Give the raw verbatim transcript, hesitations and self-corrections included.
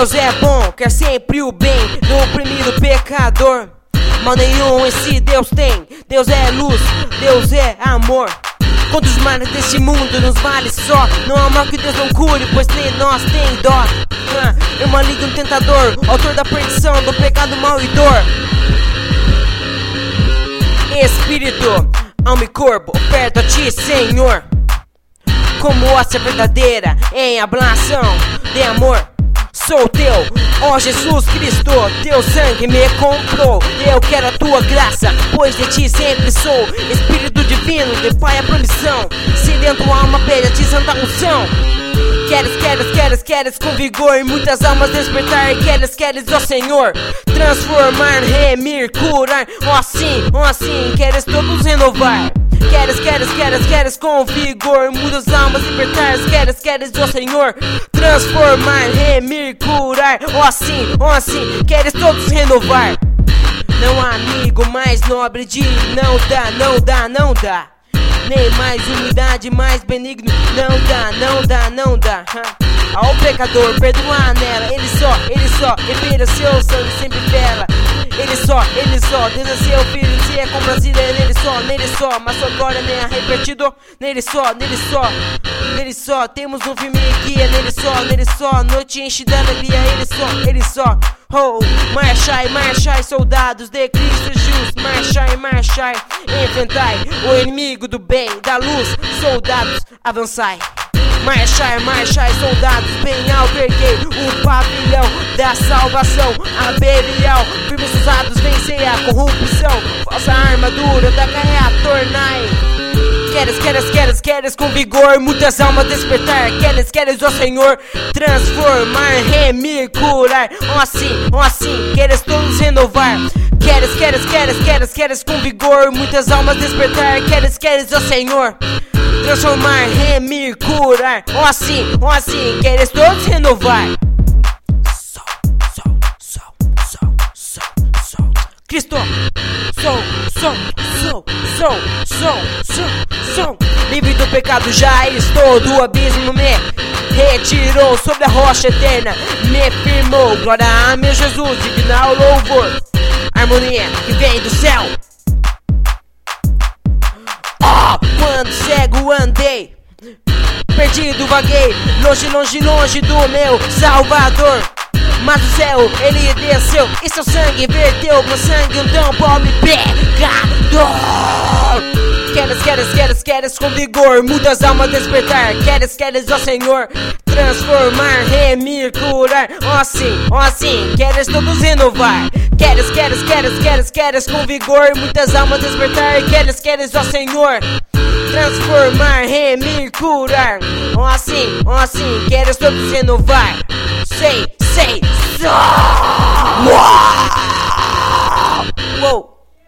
Deus é bom, quer sempre o bem do oprimido pecador. Mal nenhum esse Deus tem. Deus é luz, Deus é amor. Contra os males deste mundo nos vale só. Não há mal que Deus não cure, pois nem nós tem dó. ah, É maligno tentador, autor da perdição, do pecado, mal e dor. Espírito, alma e corpo, oferta a ti, Senhor, como hóstia verdadeira em ablação de amor. Sou teu, ó Jesus Cristo, teu sangue me comprou. Eu quero a tua graça, pois de ti sempre sou. Espírito divino, de Pai a promissão. Se dentro a alma pede a ti santa unção. Queres, queres, queres, queres com vigor muitas almas despertar. Queres, queres, ó Senhor, transformar, remir, curar. Ó sim, ó sim, queres todos renovar. Queres, queres, queres, queres com vigor muitas almas libertar. Queres, queres, ó Senhor, transformar, remir, curar. Ó sim, ó sim, queres todos renovar. Não há amigo mais nobre de não dá, não dá, não dá. Nem mais humildade, mais benigno. Não dá, não dá, não dá. Ao pecador, perdoar nela. Ele só, ele só, revira seu sangue sempre bela. Ele só, ele só, Deus é seu filho, se é comprazido é nele só, nele só, mas sua glória nem é repetido. Nele só, nele só, nele só, temos um firme guia. Nele só, nele só, noite enche de alegria. Ele só, ele só, oh, marchai, marchai, soldados de Cristo Jesus. Marchai, marchai, enfrentai o inimigo do bem, da luz, soldados, avançai. Marchai, marchai, soldados, bem alto erguei o pavilhão da salvação. A Belial, firmes usados, vencei a corrupção. Falsa armadura da guerra tornai. Queres, queres, queres, queres com vigor muitas almas despertar. Queres, queres, ó Senhor, transformar, remir, curar. Ó assim, ó assim, queres todos renovar. Queres, queres, queres, queres, queres com vigor muitas almas despertar. Queres, queres, ó Senhor, transformar, remir, curar. Ó assim, ó assim, queres todos renovar. Sol, sol, sol, sol, sol, sol. Cristo, sol, sol, sol, sol, sol, sol, sol. Livre do pecado já estou, do abismo me retirou. Sobre a rocha eterna me firmou. Glória a meu Jesus, divina o louvor. Harmonia que vem do céu. Oh, quando cego andei, perdido vaguei, longe, longe, longe do meu Salvador. Mas o céu ele desceu e seu sangue verteu. Meu sangue um tão pobre pecador. Queres, queres, queres, queres com vigor muitas almas despertar. Queres, queres, ó Senhor, transformar, remir, curar. Ó sim, ó sim, queres todos renovar. Queres, queres, queres, queres, queres com vigor muitas almas despertar. Queres, queres, ó Senhor, transformar, remir, curar. Ó assim, ó assim, queres todos renovar. Sei, sei, só. Uou!